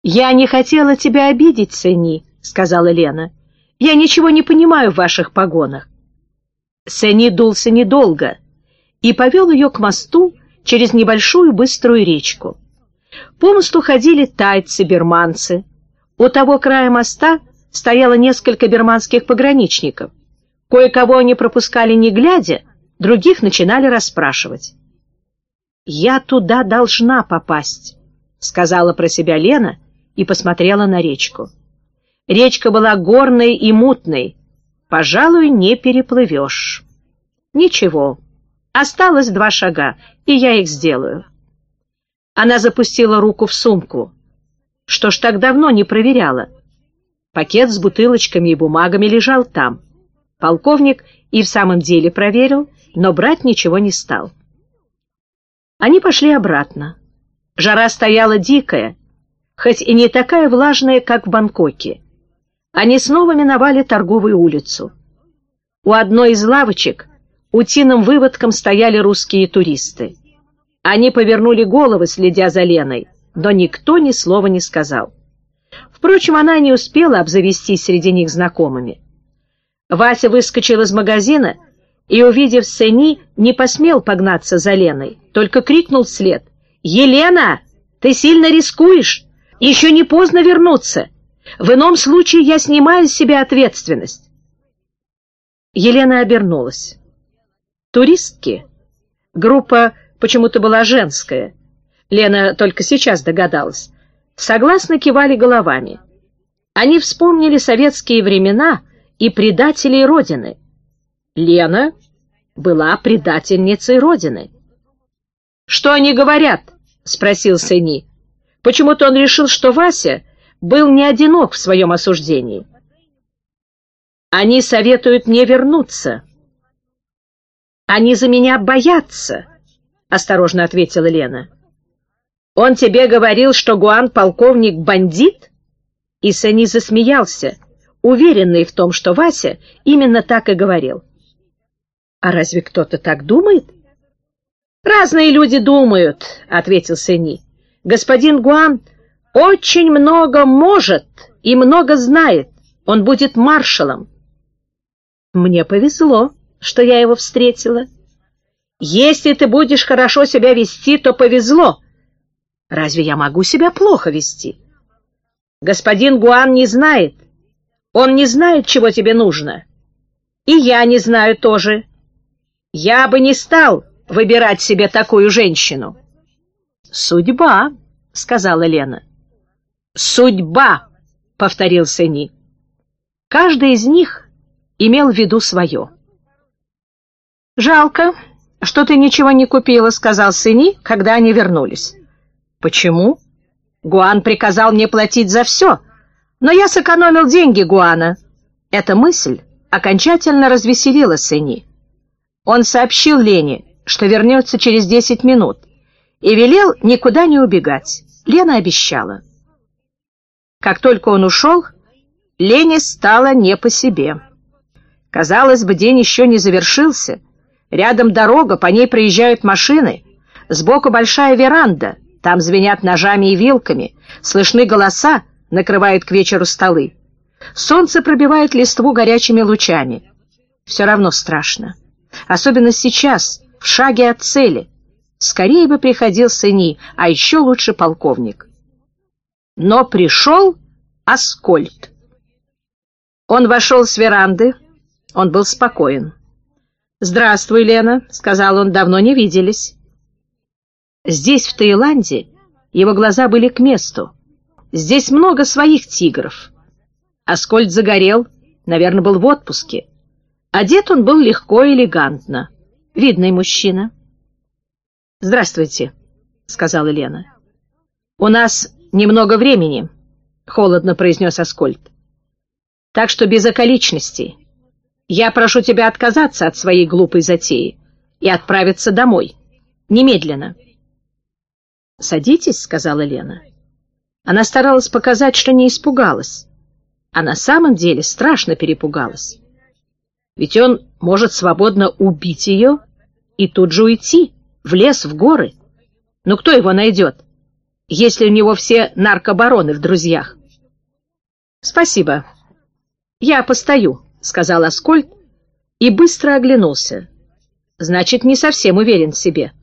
«Я не хотела тебя обидеть, Сени», — сказала Лена. «Я ничего не понимаю в ваших погонах». Сени дулся недолго и повел ее к мосту через небольшую быструю речку. По мосту ходили тайцы-бирманцы. У того края моста стояло несколько бирманских пограничников. Кое-кого они пропускали не глядя, других начинали расспрашивать. «Я туда должна попасть», — сказала про себя Лена и посмотрела на речку. Речка была горной и мутной. Пожалуй, не переплывешь. Ничего, осталось 2 шага, и я их сделаю. Она запустила руку в сумку. Что ж, так давно не проверяла. Пакет с бутылочками и бумагами лежал там. Полковник и в самом деле проверил, но брать ничего не стал. Они пошли обратно. Жара стояла дикая, хоть и не такая влажная, как в Бангкоке. Они снова миновали торговую улицу. У одной из лавочек утиным выводком стояли русские туристы. Они повернули головы, следя за Леной, но никто ни слова не сказал. Впрочем, она не успела обзавестись среди них знакомыми. Вася выскочил из магазина и, увидев Сени, не посмел погнаться за Леной, только крикнул вслед: «Елена, ты сильно рискуешь! Еще не поздно вернуться! В ином случае я снимаю с себя ответственность!» Елена обернулась. Туристки, группа почему-то была женская, Лена только сейчас догадалась, согласно кивали головами. Они вспомнили советские времена и предателей Родины. Лена была предательницей Родины. «Что они говорят?» — спросил Сени. Почему-то он решил, что Вася был не одинок в своем осуждении. «Они советуют мне вернуться». «Они за меня боятся», — осторожно ответила Лена. «Он тебе говорил, что Гуан-полковник бандит?» И Сени засмеялся, уверенный в том, что Вася именно так и говорил. «А разве кто-то так думает?» «Разные люди думают», — ответил Сени. «Господин Гуан очень много может и много знает. Он будет маршалом». «Мне повезло, что я его встретила». «Если ты будешь хорошо себя вести, то повезло. Разве я могу себя плохо вести?» «Господин Гуан не знает. Он не знает, чего тебе нужно. И я не знаю тоже. Я бы не стал выбирать себе такую женщину». «Судьба», — сказала Лена. «Судьба», — повторил Сени. Каждый из них имел в виду свое. «Жалко, что ты ничего не купила», — сказал Сени, когда они вернулись. «Почему?» «Гуан приказал мне платить за все, но я сэкономил деньги Гуана». Эта мысль окончательно развеселила Сени. Он сообщил Лене, что вернется через 10 минут, и велел никуда не убегать. Лена обещала. Как только он ушел, Лене стало не по себе. Казалось бы, день еще не завершился. Рядом дорога, по ней проезжают машины. Сбоку большая веранда, там звенят ножами и вилками, слышны голоса, накрывают к вечеру столы. Солнце пробивает листву горячими лучами. Все равно страшно. Особенно сейчас, в шаге от цели. Скорее бы приходил Сени, а еще лучше полковник. Но пришел Аскольд. Он вошел с веранды, он был спокоен. «Здравствуй, Лена», — сказал он, — «давно не виделись». Здесь, в Таиланде, его глаза были к месту. Здесь много своих тигров. Аскольд загорел, наверное, был в отпуске. Одет он был легко и элегантно. Видный мужчина. «Здравствуйте», — сказала Лена. «У нас немного времени», — холодно произнес Аскольд. «Так что без околичностей. Я прошу тебя отказаться от своей глупой затеи и отправиться домой. Немедленно». «Садитесь», — сказала Лена. Она старалась показать, что не испугалась, а на самом деле страшно перепугалась. Ведь он может свободно убить ее и тут же уйти, в лес, в горы. Но кто его найдет? если у него все наркобароны в друзьях. «Спасибо. Я постою», — сказал Аскольд и быстро оглянулся. «Значит, не совсем уверен в себе».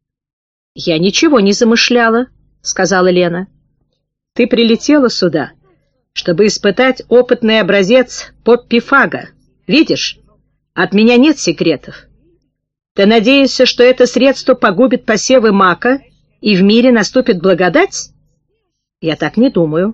«Я ничего не замышляла», — сказала Лена. «Ты прилетела сюда, чтобы испытать опытный образец поппифага. Видишь, от меня нет секретов. Ты надеешься, что это средство погубит посевы мака, и в мире наступит благодать? Я так не думаю».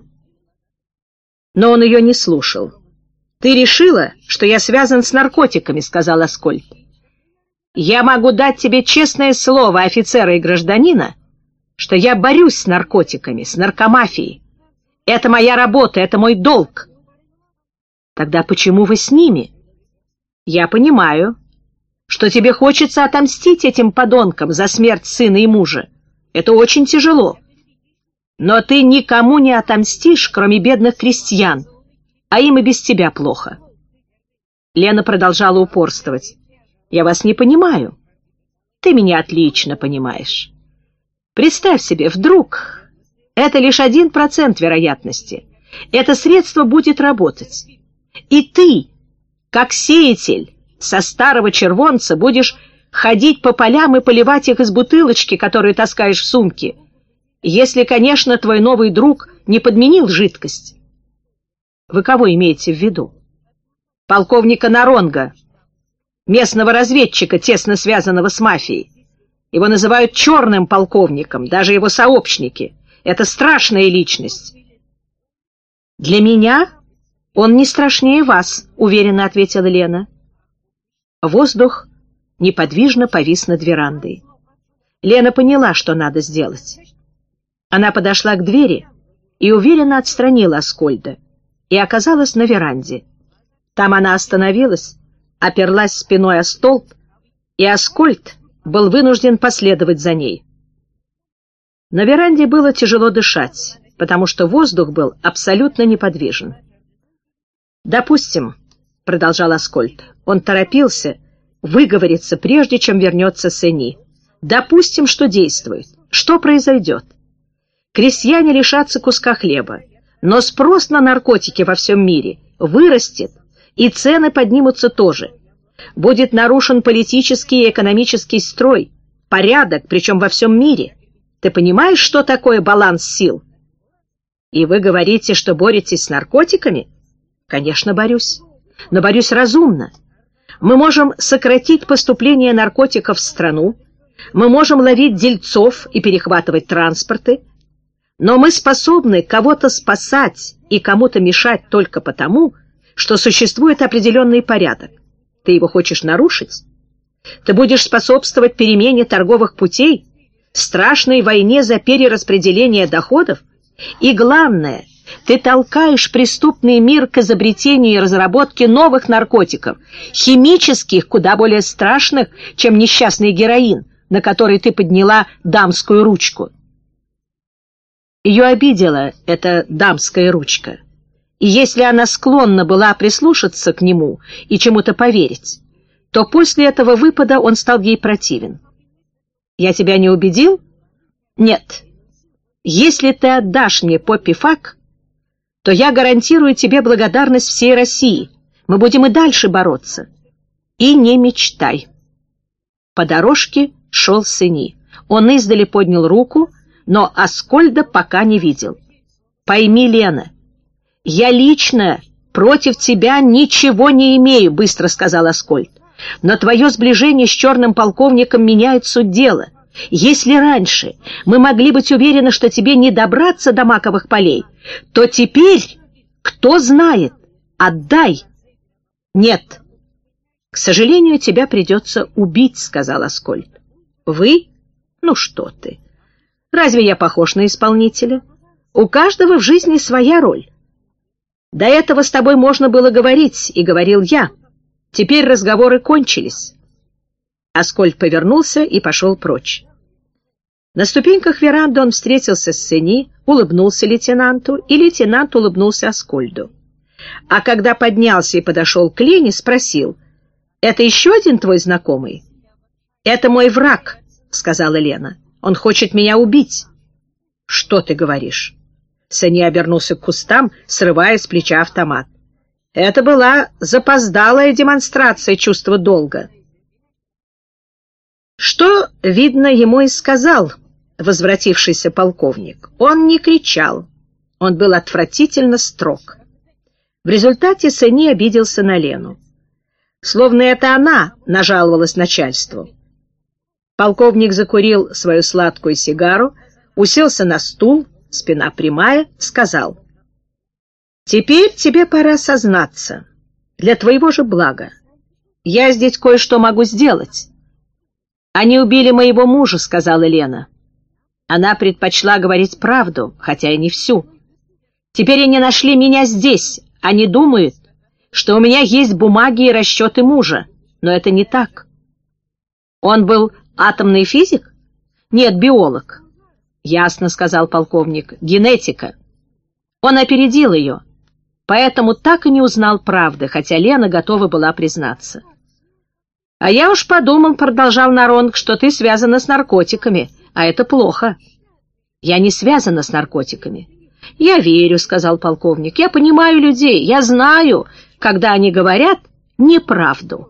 Но он ее не слушал. «Ты решила, что я связан с наркотиками», — сказал Аскольд. «Я могу дать тебе честное слово офицера и гражданина, что я борюсь с наркотиками, с наркомафией. Это моя работа, это мой долг». «Тогда почему вы с ними?» «Я понимаю, что тебе хочется отомстить этим подонкам за смерть сына и мужа. Это очень тяжело. Но ты никому не отомстишь, кроме бедных крестьян, а им и без тебя плохо». Лена продолжала упорствовать. «Я вас не понимаю». «Ты меня отлично понимаешь. Представь себе, вдруг, это лишь 1% вероятности, это средство будет работать. И ты, как сеятель со старого червонца, будешь ходить по полям и поливать их из бутылочки, которую таскаешь в сумке, если, конечно, твой новый друг не подменил жидкость». «Вы кого имеете в виду?» «Полковника Наронга, местного разведчика, тесно связанного с мафией. Его называют черным полковником, даже его сообщники. Это страшная личность». «Для меня он не страшнее вас», — уверенно ответила Лена. Воздух неподвижно повис над верандой. Лена поняла, что надо сделать. Она подошла к двери и уверенно отстранила Аскольда и оказалась на веранде. Там она остановилась, оперлась спиной о столб, и Аскольд был вынужден последовать за ней. На веранде было тяжело дышать, потому что воздух был абсолютно неподвижен. «Допустим», — продолжал Аскольд, он торопился выговориться, прежде чем вернется Сени. «Допустим, что действует. Что произойдет? Крестьяне лишатся куска хлеба, но спрос на наркотики во всем мире вырастет, и цены поднимутся тоже. Будет нарушен политический и экономический строй, порядок, причем во всем мире. Ты понимаешь, что такое баланс сил? И вы говорите, что боретесь с наркотиками? Конечно, борюсь. Но борюсь разумно. Мы можем сократить поступление наркотиков в страну, мы можем ловить дельцов и перехватывать транспорты, но мы способны кого-то спасать и кому-то мешать только потому, что существует определенный порядок. Ты его хочешь нарушить? Ты будешь способствовать перемене торговых путей, страшной войне за перераспределение доходов? И главное, ты толкаешь преступный мир к изобретению и разработке новых наркотиков, химических, куда более страшных, чем несчастный героин, на который ты подняла дамскую ручку. Ее обидела эта дамская ручка. И если она склонна была прислушаться к нему и чему-то поверить, то после этого выпада он стал ей противен. «Я тебя не убедил?» «Нет. Если ты отдашь мне поппифаг, то я гарантирую тебе благодарность всей России. Мы будем и дальше бороться. И не мечтай». По дорожке шел Сени. Он издали поднял руку, но Аскольда пока не видел. «Пойми, Лена, я лично против тебя ничего не имею», — быстро сказал Аскольд. «Но твое сближение с черным полковником меняет суть дела. Если раньше мы могли быть уверены, что тебе не добраться до маковых полей, то теперь, кто знает, отдай». «Нет, к сожалению, тебя придется убить», — сказал Аскольд. «Вы? Ну что ты? Разве я похож на исполнителя? У каждого в жизни своя роль. До этого с тобой можно было говорить, и говорил я. Теперь разговоры кончились». Аскольд повернулся и пошел прочь. На ступеньках веранды он встретился с Сени, улыбнулся лейтенанту, и лейтенант улыбнулся Аскольду. А когда поднялся и подошел к Лене, спросил: «Это еще один твой знакомый?» «Это мой враг», — сказала Лена. «Он хочет меня убить». «Что ты говоришь?» Сени обернулся к кустам, срывая с плеча автомат. Это была запоздалая демонстрация чувства долга. Что, видно, ему и сказал возвратившийся полковник. Он не кричал, он был отвратительно строг. В результате Сени обиделся на Лену. Словно это она нажаловалась начальству. Полковник закурил свою сладкую сигару, уселся на стул, спина прямая, сказал: «Теперь тебе пора сознаться. Для твоего же блага. Я здесь кое-что могу сделать». «Они убили моего мужа», — сказала Лена. Она предпочла говорить правду, хотя и не всю. «Теперь они нашли меня здесь. Они думают, что у меня есть бумаги и расчеты мужа. Но это не так». «Он был атомный физик?» «Нет, биолог». «Ясно», — сказал полковник, — «генетика». Он опередил ее, поэтому так и не узнал правды, хотя Лена готова была признаться. «А я уж подумал», — продолжал Наронг, — «что ты связана с наркотиками, а это плохо». «Я не связана с наркотиками». «Я верю», — сказал полковник, — «я понимаю людей, я знаю, когда они говорят неправду».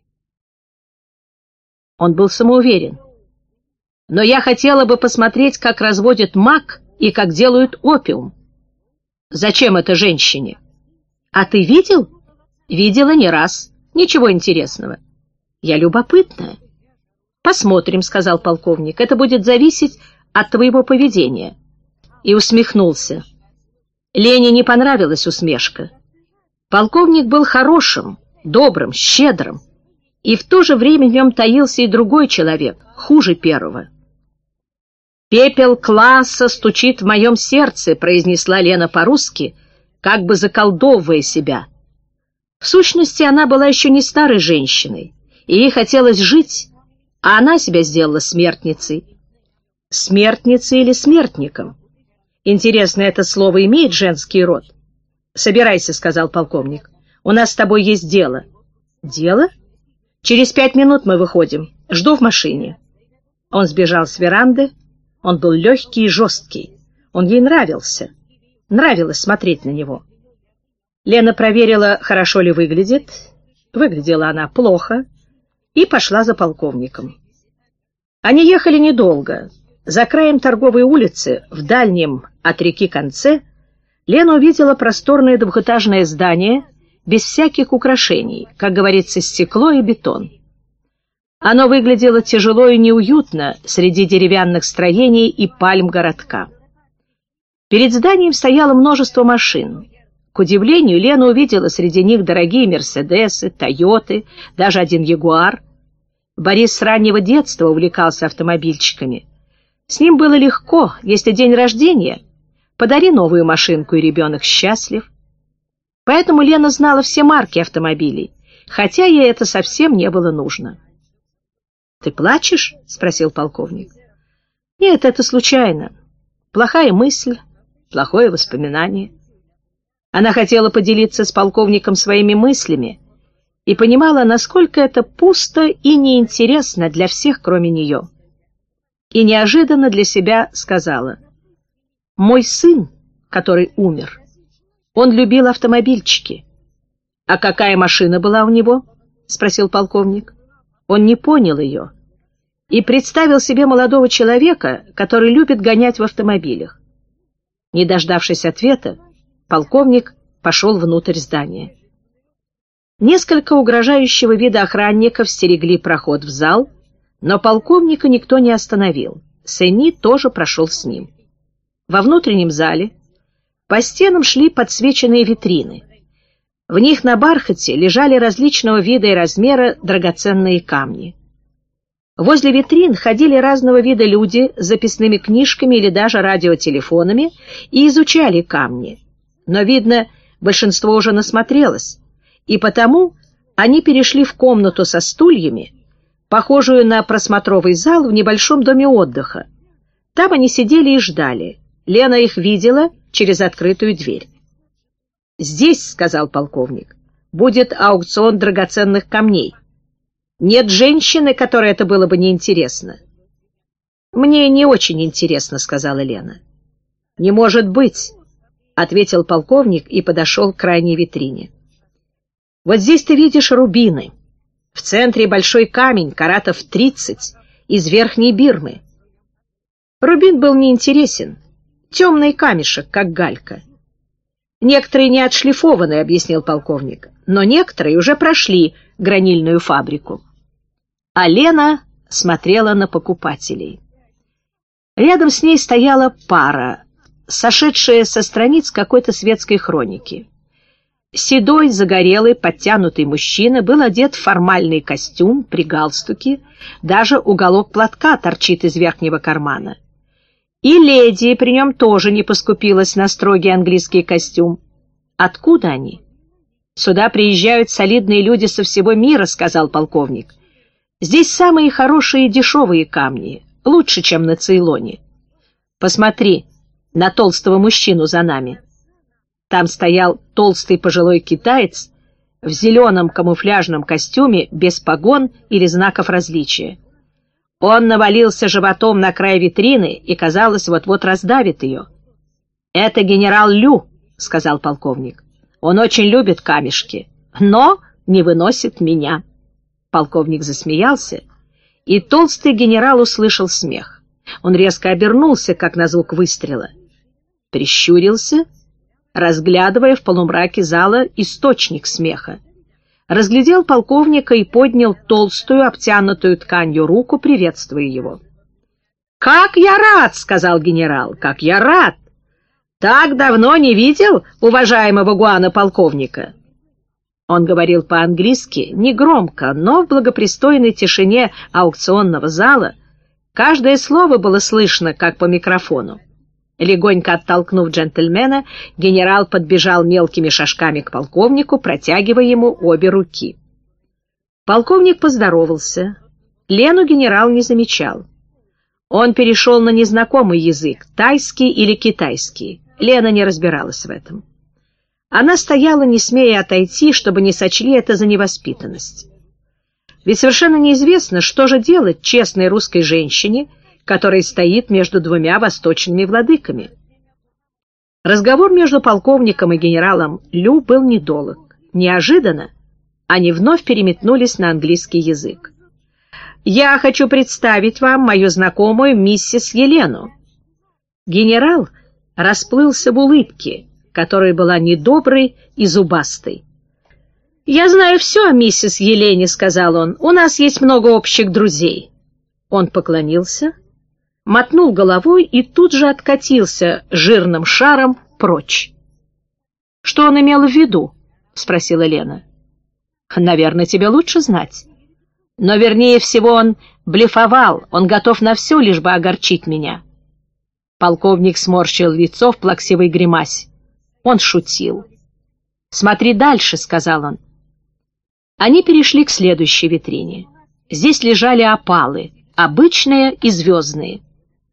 Он был самоуверен. «Но я хотела бы посмотреть, как разводят мак и как делают опиум». «Зачем это женщине?» «А ты видел?» «Видела не раз. Ничего интересного». «Я любопытная». «Посмотрим», — сказал полковник. «Это будет зависеть от твоего поведения». И усмехнулся. Лене не понравилась усмешка. Полковник был хорошим, добрым, щедрым, и в то же время в нем таился и другой человек, хуже первого. «Пепел класса стучит в моем сердце», — произнесла Лена по-русски, как бы заколдовывая себя. В сущности, она была еще не старой женщиной, и ей хотелось жить, а она себя сделала смертницей. Смертницей или смертником? Интересно, это слово имеет женский род? «Собирайся», — сказал полковник, — «у нас с тобой есть дело». «Дело? Через 5 минут мы выходим. Жду в машине». Он сбежал с веранды. Он был легкий и жесткий. Он ей нравился. Нравилось смотреть на него. Лена проверила, хорошо ли выглядит. Выглядела она плохо. И пошла за полковником. Они ехали недолго. За краем торговой улицы, в дальнем от реки конце, Лена увидела просторное двухэтажное здание без всяких украшений, как говорится, стекло и бетон. Оно выглядело тяжело и неуютно среди деревянных строений и пальм городка. Перед зданием стояло множество машин. К удивлению, Лена увидела среди них дорогие «Мерседесы», «Тойоты», даже один «Ягуар». Борис с раннего детства увлекался автомобильчиками. С ним было легко, если день рождения, подари новую машинку, и ребенок счастлив. Поэтому Лена знала все марки автомобилей, хотя ей это совсем не было нужно. «Ты плачешь?» — спросил полковник. «Нет, это случайно. Плохая мысль, плохое воспоминание». Она хотела поделиться с полковником своими мыслями и понимала, насколько это пусто и неинтересно для всех, кроме нее. И неожиданно для себя сказала: «Мой сын, который умер, он любил автомобильчики». «А какая машина была у него?» — спросил полковник. Он не понял ее и представил себе молодого человека, который любит гонять в автомобилях. Не дождавшись ответа, полковник пошел внутрь здания. Несколько угрожающего вида охранников стерегли проход в зал, но полковника никто не остановил. Сени тоже прошел с ним. Во внутреннем зале по стенам шли подсвеченные витрины. В них на бархате лежали различного вида и размера драгоценные камни. Возле витрин ходили разного вида люди с записными книжками или даже радиотелефонами и изучали камни. Но, видно, большинство уже насмотрелось, и потому они перешли в комнату со стульями, похожую на просмотровый зал в небольшом доме отдыха. Там они сидели и ждали. Лена их видела через открытую дверь. «Здесь, — сказал полковник, — будет аукцион драгоценных камней. Нет женщины, которой это было бы неинтересно». «Мне не очень интересно, — сказала Лена. «Не может быть», — ответил полковник и подошел к крайней витрине. «Вот здесь ты видишь рубины. В центре большой камень, каратов 30, из Верхней Бирмы. Рубин был неинтересен, темный камешек, как галька. Некоторые не отшлифованы, — объяснил полковник, — но некоторые уже прошли гранильную фабрику». А Лена смотрела на покупателей. Рядом с ней стояла пара, сошедшая со страниц какой-то светской хроники. Седой, загорелый, подтянутый мужчина был одет в формальный костюм при галстуке, даже уголок платка торчит из верхнего кармана. И леди при нем тоже не поскупилась на строгий английский костюм. Откуда они? «Сюда приезжают солидные люди со всего мира», — сказал полковник. «Здесь самые хорошие и дешевые камни, лучше, чем на Цейлоне. Посмотри на толстого мужчину за нами». Там стоял толстый пожилой китаец в зеленом камуфляжном костюме без погон или знаков различия. Он навалился животом на край витрины и, казалось, вот-вот раздавит ее. «Это генерал Лю», — сказал полковник. «Он очень любит камешки, но не выносит меня». Полковник засмеялся, и толстый генерал услышал смех. Он резко обернулся, как на звук выстрела. Прищурился, разглядывая в полумраке зала источник смеха. Разглядел полковника и поднял толстую, обтянутую тканью руку, приветствуя его. «Как я рад!» — сказал генерал. «Как я рад! Так давно не видел уважаемого гуана-полковника!» Он говорил по-английски, негромко, но в благопристойной тишине аукционного зала каждое слово было слышно, как по микрофону. Легонько оттолкнув джентльмена, генерал подбежал мелкими шажками к полковнику, протягивая ему обе руки. Полковник поздоровался. Лену генерал не замечал. Он перешел на незнакомый язык, тайский или китайский. Лена не разбиралась в этом. Она стояла, не смея отойти, чтобы не сочли это за невоспитанность. Ведь совершенно неизвестно, что же делать честной русской женщине, который стоит между двумя восточными владыками. Разговор между полковником и генералом Лю был недолг. Неожиданно они вновь переметнулись на английский язык. «Я хочу представить вам мою знакомую миссис Елену». Генерал расплылся в улыбке, которая была недоброй и зубастой. «Я знаю все о миссис Елене», — сказал он. «У нас есть много общих друзей». Он поклонился, мотнул головой и тут же откатился жирным шаром прочь. «Что он имел в виду?» — спросила Лена. «Наверное, тебе лучше знать. Но, вернее всего, он блефовал, он готов на все, лишь бы огорчить меня». Полковник сморщил лицо в плаксивой гримасе. Он шутил. «Смотри дальше», — сказал он. Они перешли к следующей витрине. Здесь лежали опалы, обычные и звездные.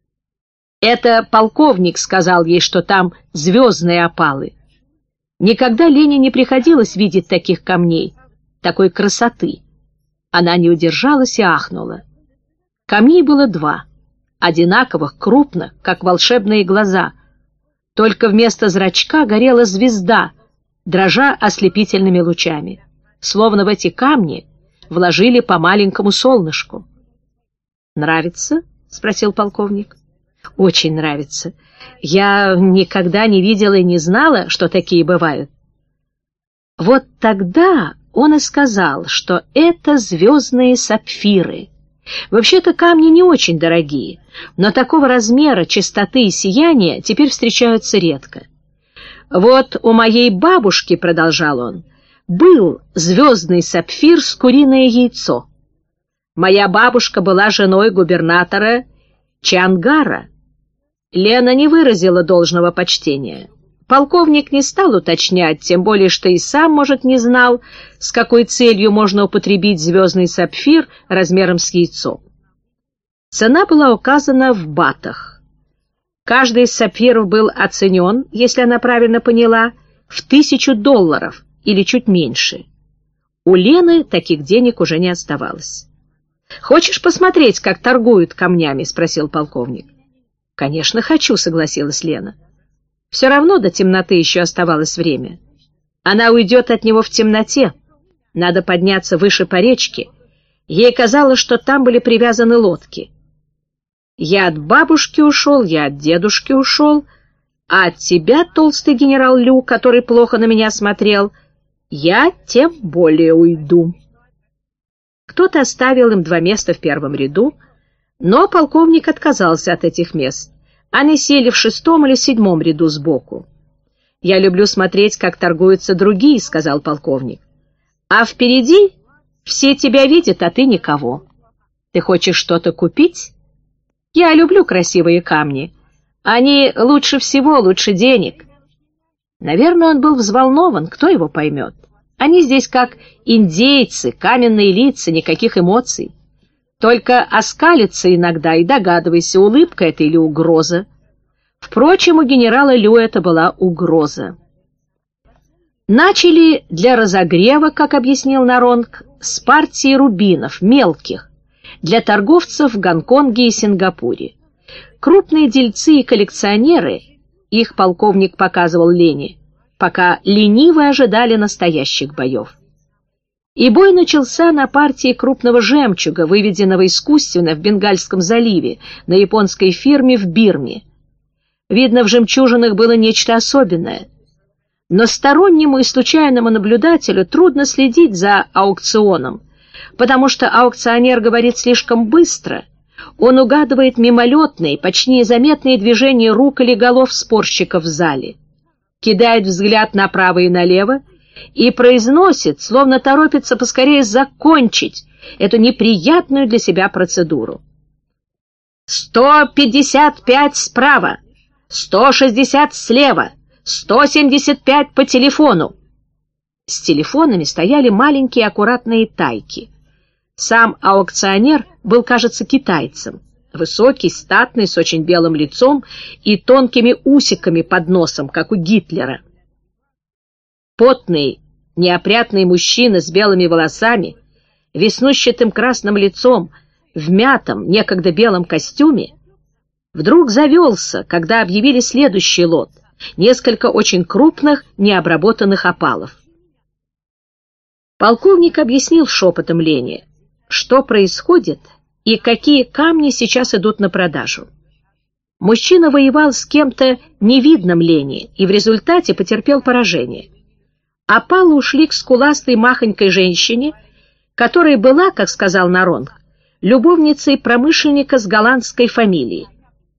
«Это полковник сказал ей, что там звездные опалы». Никогда Лене не приходилось видеть таких камней, такой красоты. Она не удержалась и ахнула. Камней было два, одинаковых, крупных, как волшебные глаза. Только вместо зрачка горела звезда, дрожа ослепительными лучами. Словно в эти камни вложили по маленькому солнышку. «Нравится?» — спросил полковник. «Очень нравится. Я никогда не видела и не знала, что такие бывают». Вот тогда он и сказал, что это звездные сапфиры. Вообще-то камни не очень дорогие, но такого размера, чистоты и сияния теперь встречаются редко. «Вот у моей бабушки, — продолжал он, — был звездный сапфир с куриное яйцо. Моя бабушка была женой губернатора Чангара». Лена не выразила должного почтения. Полковник не стал уточнять, тем более что и сам, может, не знал, с какой целью можно употребить звездный сапфир размером с яйцо. Цена была указана в батах. Каждый из сапфиров был оценен, если она правильно поняла, в $1000 или чуть меньше. У Лены таких денег уже не оставалось. «Хочешь посмотреть, как торгуют камнями?» — спросил полковник. «Конечно, хочу», — согласилась Лена. Все равно до темноты еще оставалось время. Она уйдет от него в темноте. Надо подняться выше по речке. Ей казалось, что там были привязаны лодки. Я от бабушки ушел, я от дедушки ушел, а от тебя, толстый генерал Лю, который плохо на меня смотрел, я тем более уйду. Кто-то оставил им 2 места в первом ряду, но полковник отказался от этих мест. Они сели в 6-м или 7-м ряду сбоку. «Я люблю смотреть, как торгуются другие», — сказал полковник. «А впереди все тебя видят, а ты никого. Ты хочешь что-то купить? Я люблю красивые камни. Они лучше всего, лучше денег». Наверное, он был взволнован, кто его поймет. Они здесь как индейцы, каменные лица, никаких эмоций. Только оскалится иногда и догадывайся, улыбка это или угроза. Впрочем, у генерала Лю это была угроза. Начали для разогрева, как объяснил Наронг, с партии рубинов, мелких, для торговцев в Гонконге и Сингапуре. Крупные дельцы и коллекционеры, их полковник показывал Лене, пока лениво ожидали настоящих боев. И бой начался на партии крупного жемчуга, выведенного искусственно в Бенгальском заливе, на японской фирме в Бирме. Видно, в жемчужинах было нечто особенное. Но стороннему и случайному наблюдателю трудно следить за аукционом, потому что аукционер говорит слишком быстро. Он угадывает мимолетные, почти незаметные движения рук или голов спорщиков в зале, кидает взгляд направо и налево и произносит, словно торопится поскорее закончить эту неприятную для себя процедуру. 155 справа, 160 слева, 175 по телефону. С телефонами стояли маленькие аккуратные тайки. Сам аукционер был, кажется, китайцем. Высокий, статный, с очень белым лицом и тонкими усиками под носом, как у Гитлера. Потный, неопрятный мужчина с белыми волосами, веснущатым красным лицом, в мятом, некогда белом костюме, вдруг завелся, когда объявили следующий лот, несколько очень крупных, необработанных опалов. Полковник объяснил шепотом Лене, что происходит и какие камни сейчас идут на продажу. Мужчина воевал с кем-то невидным Лене и в результате потерпел поражение. Опалы ушли к скуластой махонькой женщине, которая была, как сказал Наронг, любовницей промышленника с голландской фамилией.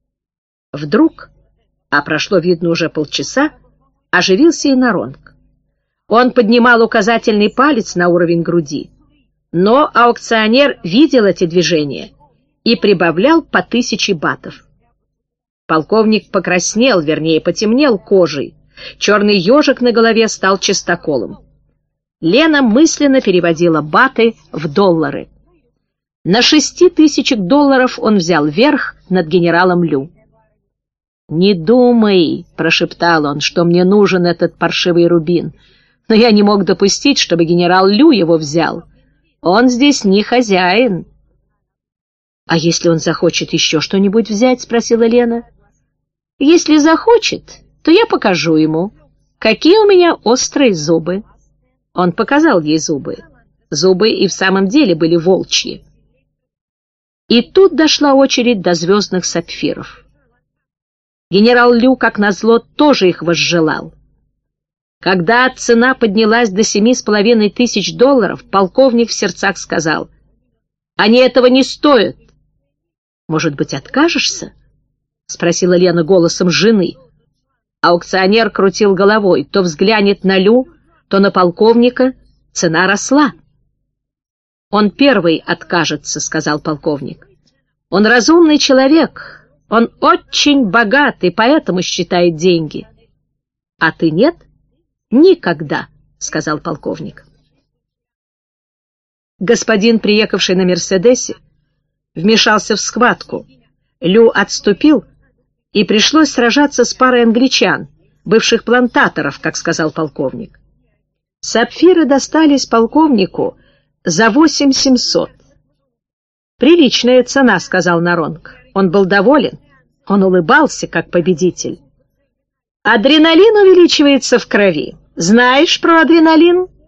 Вдруг, а прошло, видно, уже полчаса, оживился и Наронг. Он поднимал указательный палец на уровень груди, но аукционер видел эти движения и прибавлял по 1000 батов. Полковник покраснел, вернее, потемнел кожей, черный ежик на голове стал чистоколом. Лена мысленно переводила баты в доллары. На 6000 долларов он взял верх над генералом Лю. «Не думай», — прошептал он, — «что мне нужен этот паршивый рубин, но я не мог допустить, чтобы генерал Лю его взял. Он здесь не хозяин». «А если он захочет еще что-нибудь взять?» — спросила Лена. «Если захочет, то я покажу ему, какие у меня острые зубы». Он показал ей зубы. Зубы и в самом деле были волчьи. И тут дошла очередь до звездных сапфиров. Генерал Лю, как назло, тоже их возжелал. Когда цена поднялась до 7500 долларов, полковник в сердцах сказал: «Они этого не стоят». «Может быть, откажешься?» — спросила Лена голосом жены. Аукционер крутил головой, то взглянет на Лю, то на полковника. Цена росла. «Он первый откажется», — сказал полковник. «Он разумный человек, он очень богат и поэтому считает деньги». «А ты нет?» «Никогда», — сказал полковник. Господин, приехавший на «Мерседесе», вмешался в схватку. Лю отступил, и пришлось сражаться с парой англичан, бывших плантаторов, как сказал полковник. Сапфиры достались полковнику за 8700. «Приличная цена», — сказал Наронг. Он был доволен, он улыбался, как победитель. Адреналин увеличивается в крови. Знаешь про адреналин?